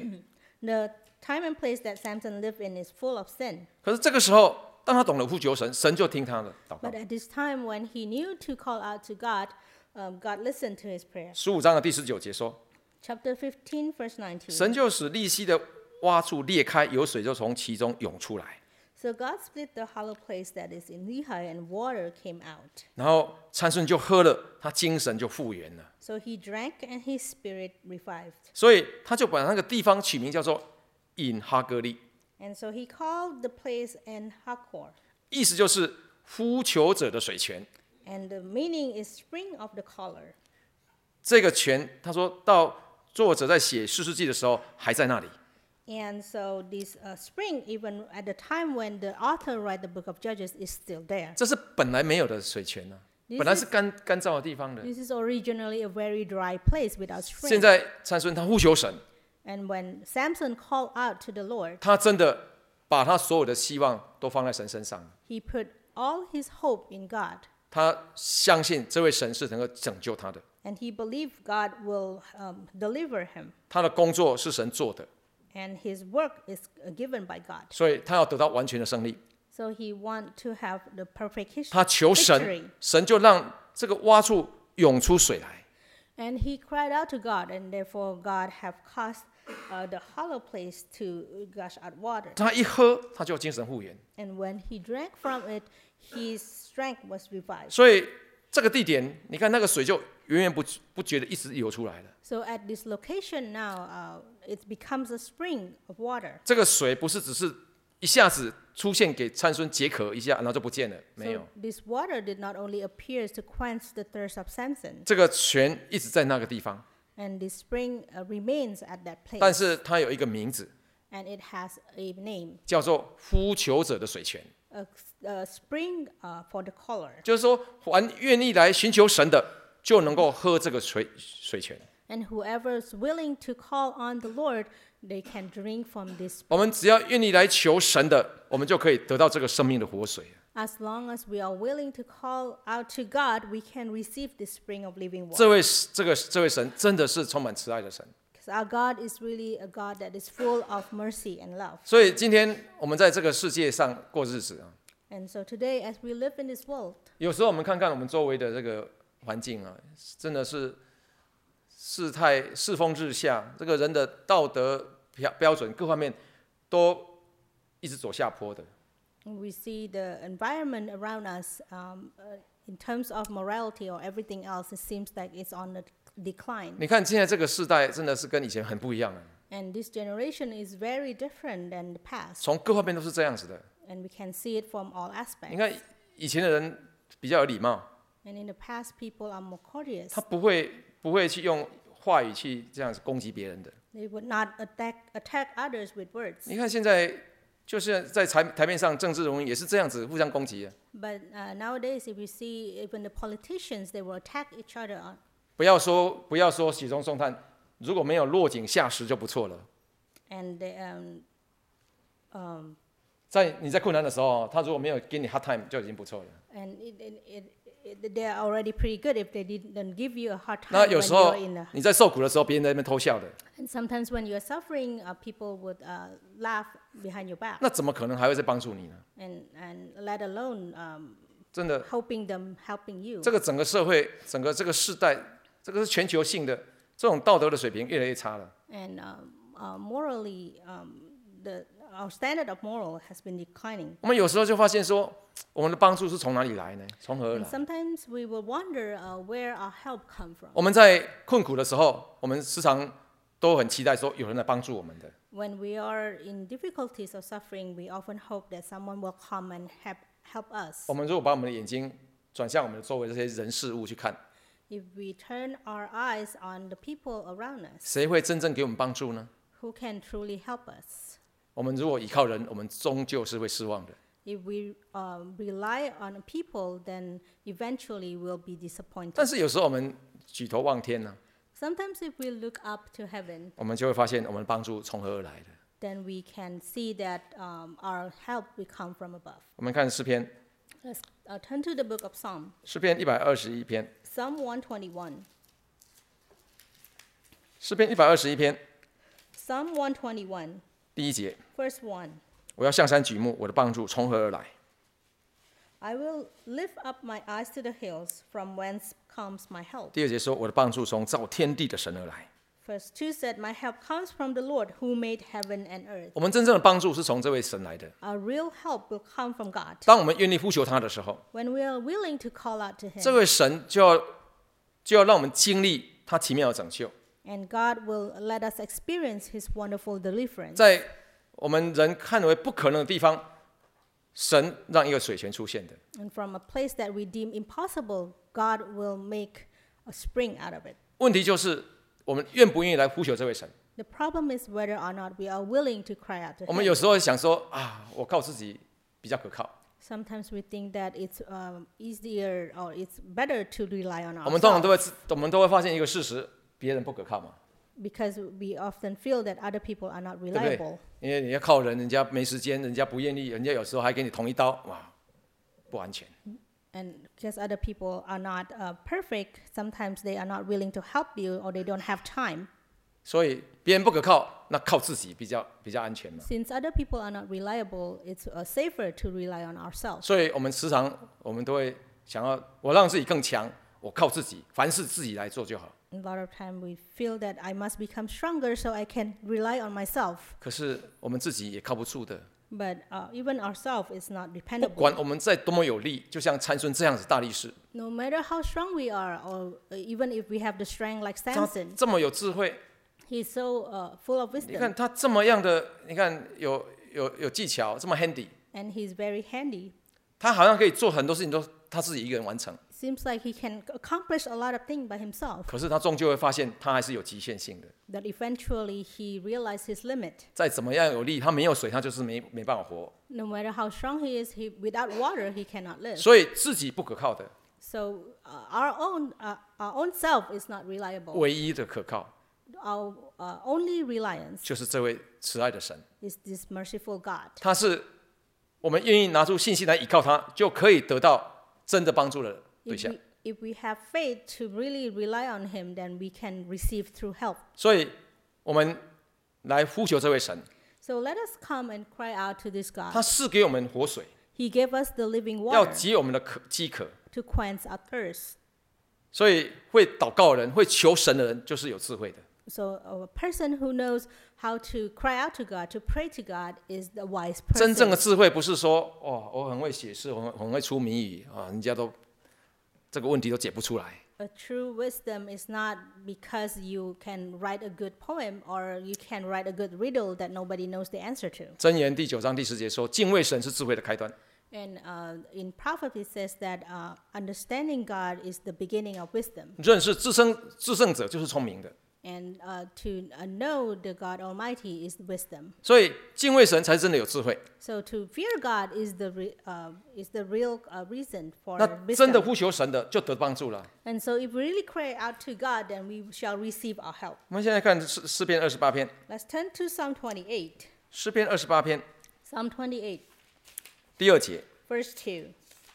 the time and place that Samson lived in is full of sin. 可是这个时候，当他懂得呼求神，神就听他的祷告 But。at this time, when he knew to call out to God, um, God listened to his prayer. 十五章的第十九节说， Chapter fifteen, verse nineteen. 神就使利息的洼处裂开，有水就从其中涌出来。 So God split the hollow place that is in Lehi, and water came out. 然后参孙就喝了，他精神就复原了， So he drank, and his spirit revived. 所以他就把那个地方取名叫做隐哈格利， And so he called the place En Hakor. 意思就是呼求者的水泉。 And the meaning is spring of the color. 这个泉，他说到作者在写士师记的时候还在那里， And so this uh, spring, even at the time when the author write the book of Judges, is still there. 这是本来没有的水泉呢、 This 本来是 is- 干干燥的地方的。 This is originally a very dry place without 现 spring. 在参孙他呼求神， And when Samson called out to the Lord, 他真的把他所有的希望都放在神身上， he put all his hope in God. 他相信这位神是能够拯救他的， And he believed God will um, deliver him. 他的工作是神做的， And his work is uh, given by God. 所以他要得到完全的胜利。 So he want to have the perfect his- 他求 victory. 神，神就让这个洼处涌出水来。 And he cried out to God, and therefore God have caused uh, the hollow place to gush out water. 他一喝，他就精神复原。 And when he drank from it, his strength was revived. 所以这个地点，你看那个水就源源不不绝的一直流出来了。 So at this location now, uh, it becomes a spring of water. 这个水不是只是一下子出现给参孙解渴一下，然后就不见了，没有。 So this water did not only appear to quench the thirst of Samson, 这个泉一直在那个地方， and this spring uh, remains at that 但 place, 是它有一个名字， and it has a name, 叫做呼求者的水泉。 a, a spring uh, for the caller. 就是说，凡愿意来寻求神的，就能够喝这个水水泉。 And whoever is willing to call on the Lord, they can drink from this. 我们只要愿意来求神的，我们就可以得到这个生命的活水。 As long as we are willing to call out to God, we can receive this spring of living 这 water. 位这个这位神真的是充满慈爱的神。 Because our God is really a God that is full of mercy and love. 所以今天我们在这个世界上过日子啊， And so today, as we live in this world, 有时候我们看看我们周围的这个环境啊，真的是世态世风日下，这个人的道德标标准各方面都一直走下坡的。 we see the environment around us um, uh, in terms of morality or everything else, it seems like it's on a decline. 你看现在这个世代真的是跟以前很不一样了， And this generation is very different than the past. 从各方面都是这样子的。 And we can see it from all 你 aspects. 看以前的人比较有礼貌， And in the past, people are more courteous. 他不会不会去用话语去这样子攻击别人的。 They would not attack, attack others with words. 你看现在就是在台台面上，政治人物也是这样子互相攻击的。 But uh, nowadays, if you see even the politicians, they will attack each other. On, 不要说不要说雪中送炭，如果没有落井下石就不错了。 and they, um, um, 在你在困难的时候，他如果没有给你 hard time 就已经不错了。 and it, it, it, it, they are already pretty good if they didn't give you a hard 那 time 有 when 时候 you're in a. 你在受苦的时候，别人在那边偷笑的， And sometimes when you're suffering, uh, people would uh, laugh behind your back, 那怎么可能还会再帮助你呢？ and, and let alone um, 真的， hoping them helping you. 这个整个社会，整个这个世代，这个是全球性的，这种道德的水平越来越差了。 And um, uh, morally, um, the, our standard of moral has been declining. 我们有时候就发现说，我们的帮助是从哪里来呢？从何而 And 来？ sometimes we will wonder uh, where our help come from. 我们在困苦的时候，我们时常都很期待说有人来帮助我们的。 When we are in difficulties or suffering, we often hope that someone will come and help, help us. 我们如果把我们的眼睛转向我们的周围这些人事物去看， If we turn our eyes on the people around us, 谁会真正给我们帮助呢？ who can truly help us? 我们如果依靠人，我们终究是会失望的。 If we um, rely on people, then eventually we'll be disappointed. 但是有时候我们举头望天呢、 Sometimes if we look up to heaven, 我们就会发现我们的帮助从何而来的。 then we can see that um, our help will come from above. 我们看诗篇， Let's uh, turn to the book of Psalm, 诗篇一百二十一篇， Psalm one twenty-one. 诗篇一百二十一篇 Psalm one twenty-one, 第一节， verse one. 我要向山举目，我的帮助从何而来？ I will lift up my eyes to the hills, from whence comes my help. 第二节说，我的帮助从造天地的神而来。 Verse two said, My help comes from the Lord who made heaven and earth. 我们真正的帮助是从这位神来的。 Our real help will come from God. 当我们愿意呼求他的时候， When we are willing to call out to 这 Him, 位神就要就要让我们经历他奇妙的拯救。 and God will let us experience His wonderful deliverance. 在我们人看为不可能的地方，神让一个水泉出现的。 And from a place that we deem impossible, God will make a spring out of it. 问题就是我们愿不愿意来呼求这位神？ The problem is whether or not we are willing to cry out to 我们 Him. 有时候想说啊，我靠自己比较可靠。 Sometimes we think that it's um, easier or it's better to rely on 我们通常都 ourselves 会我们都会发现一个事实，别人不可靠嘛， because we often feel that other people are not 对不对 reliable.？ 因为你要靠人，人家没时间，人家不愿意，人家有时候还给你捅一刀，哇，不安全。 And because other people are not uh, perfect, sometimes they are not willing to help you or they don't have time. 所以别人不可靠，那靠自己比较比较安全嘛。 Since other people are not reliable, it's uh, safer to rely on ourselves. 所以我们时常我们都会想要，我让自己更强，我靠自己，凡事自己来做就好。 A lot of time we feel that I must become stronger so I can rely on myself. 可是我们自己也靠不住的， But uh, even ourselves is not 不 dependable. 管我们再多么有力，就像参孙这样子大力士， No matter how strong we are, or uh, even if we have the strength like 他 Samson, 这么有智慧， he's so uh, full of 你 wisdom 看他这么样的，你看有有有技巧，这么 handy， and he's very handy. 他好像可以做很多事情都他自己一个人完成， Seems like he can accomplish a lot of things by himself. 可是他终究会发现他还是有极限性的。 That eventually he realized his limit. 再怎么样有力，他没有水，他就是没没办法活。 No matter how strong he is, he, without water he cannot live. 所以自己不可靠的， So uh, our own uh, our own self is not reliable. 唯一的可靠 Our uh, only reliance 就是这位慈爱的神。 is this merciful God. 他是我们愿意拿出信心来依靠他，就可以得到真的帮助的对 If 象。 we, if we have faith to really rely on him, then we can receive through help. 所以我们来呼求这位神， So let us come and cry out to this 他 God. 赐给我们活水， He gave us the living 要 water 解我们的渴饥渴。 to quench our thirst. 所以会祷告的人，会求神的人，就是有智慧的。 So a person who knows how to cry out to God, to pray to God, is the wise 真正的 person. 智慧不是说，哇，我很会写诗，我很很会出谜语啊，人家都这个问题都解不出来。 A true wisdom is not because you can write a good poem or you can write a good riddle that nobody knows the answer to. 箴言第九章第十节说，敬畏神是智慧的开端。 And uh, in Proverbs it says that uh, understanding God is the beginning of wisdom. 认识至圣至圣者就是聪明的。 And uh, to uh, know the God Almighty is wisdom. 所以敬畏神才是真的有智慧。 So to fear God is the re, uh, is the real uh, reason for 那真的 wisdom. 呼求神的就得帮助了。 And so if we really cry out to God, then we shall receive our help. 我们现在看诗诗篇二十八篇， Let's turn to Psalm twenty-eight. 诗篇二十八篇 Psalm twenty-eight, 第二节， verse two.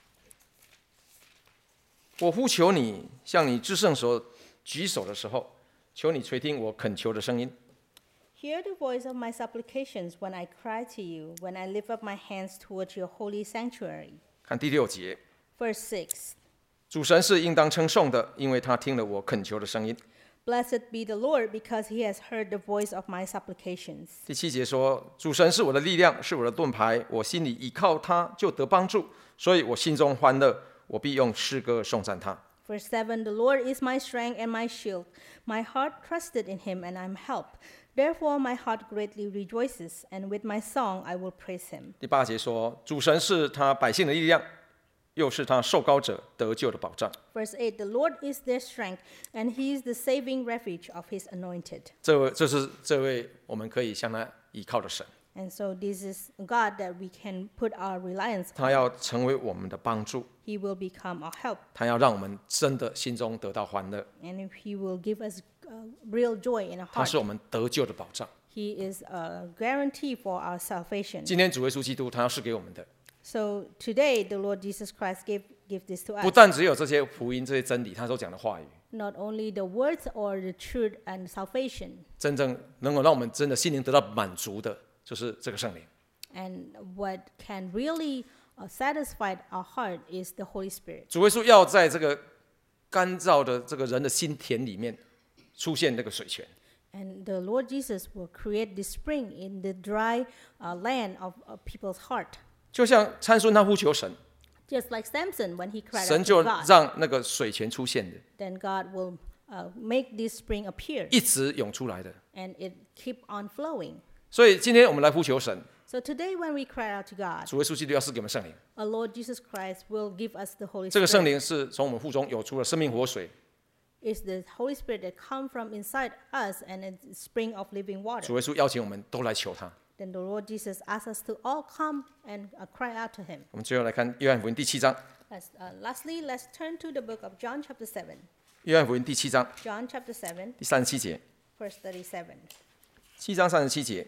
我呼求你，向你至圣所举手的时候，求你垂听我恳求的声音。 Hear the voice of my supplications when I cry to you, when I lift up my hands towards your holy sanctuary. 看第六节， Verse six. 主神是应当称颂的，因为他听了我恳求的声音。 Blessed be the Lord, because he has heard the voice of my supplications. 第七节说，主神是我的力量，是我的盾牌，我心里倚靠他，就得帮助，所以我心中欢乐，我必用诗歌颂赞他。 Verse seven. The Lord is my strength and my shield. My heart trusted in him, and I'm helped. Therefore my heart greatly rejoices, and with my song I will praise him. 第八节说，主神是他百姓的力量，又是他受膏者得救的保障。 Verse eight. The Lord is their strength, and he is the saving refuge of his anointed. 这位，这是这位我们可以向他依靠的神， And so this is God that we can put our reliance 他 on. 要成为我们的帮助， He will become our help, 他要让我们真的心中得到欢乐， and if he will give us uh, real joy in our 他 heart. 是我们得救的保障。 He is a guarantee for our salvation. 今天主耶稣基督他要赐给我们的， So today the Lord Jesus Christ gave, gave this to 不 us. 但只有这些福音、这些真理，他所讲的话语， Not only the words or the truth and salvation, 真正能够让我们真的心灵得到满足的，就是这个圣灵。 and what can really uh, satisfy our heart is the Holy Spirit. 主耶稣要在这个干燥的这个人的心田里面出现那个水泉， And the Lord Jesus will create this spring in the dry uh, land of, of people's heart. 就像参孙他呼求神， Just like Samson, when he cried 神 out 就 to God, 让那个水泉出现的， then God will uh, make this spring appear, 一直涌出来的。 and it keep on flowing. 所以今天我们来呼求神， So today when we cry out to God, 主耶稣基督要赐给我们圣灵， our Lord Jesus Christ will give us the Holy 这个圣 Spirit. 灵是从我们腹中有出了生命活水。 It's the Holy Spirit that come from inside us, and it's a spring of living water. 主耶稣邀请我们都来求他。 Then the Lord Jesus asks us to all come and uh, cry out to him. 我们最后来看约翰福音第七章， Let's, uh, lastly, let's turn to the book of John chapter seven. 约翰福音第七章 John chapter seven, 第三十七节， verse thirty-seven. 七章三十七节，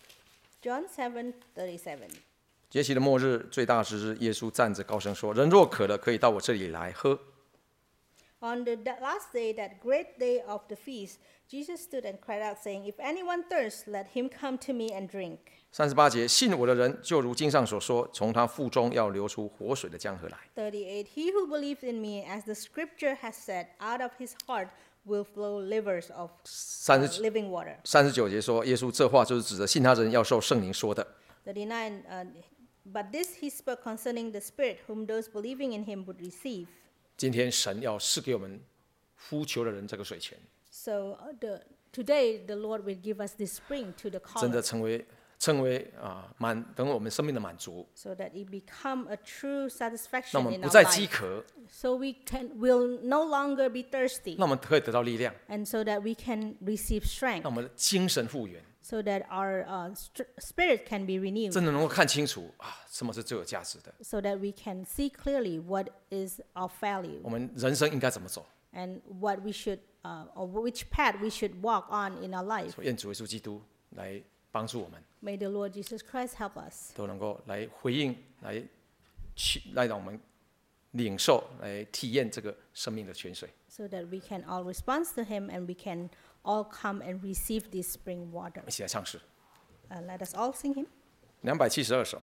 John seven, thirty-seven. 节期的末日，最大之日，耶稣站着高声说：“人若渴了，可以到我这里来喝。” On the da- last day, that great day of the feast, Jesus stood and cried out, saying, If anyone thirsts, let him come to me and drink. 三十八节，信我的人，就如经上所说，从他腹中要流出活水的江河来。 thirty-eight. He who believes in me, as the scripture has said, out of his heart will flow rivers of 三 uh, 十 living water. 三十九节说，耶稣这话就是指着信他人要受圣灵说的。 thirty-nine, uh, but this he spoke concerning the Spirit, whom those believing in him would receive. 今天神要赐给我们呼求的人这个水泉， So uh, the, today the Lord will give us this spring to the 真 caller, 的成为成为啊满等我们生命的满足， so that it become a true 让我 satisfaction 们 in 不 our 再饥 life. 渴， So we can will no longer be thirsty, 让我们可以得到力量， and so that we can receive 让 strength, 我们的精神复原， so that our uh, st- spirit can be renewed, 真的能够看清楚啊什么是最有价值的， so that we can see clearly what is of value 我们人生应该怎么走。 and what we should uh, or which path we should walk on in our life. 愿主耶稣基督来帮助我们， May the Lord Jesus Christ help us, 都能够来回应，来去来让我们领受，来体验这个生命的泉水。 so that we can all respond to him and we can all come and receive this spring water. 一起来唱诗， Uh, let us all sing him. 两百七十二首。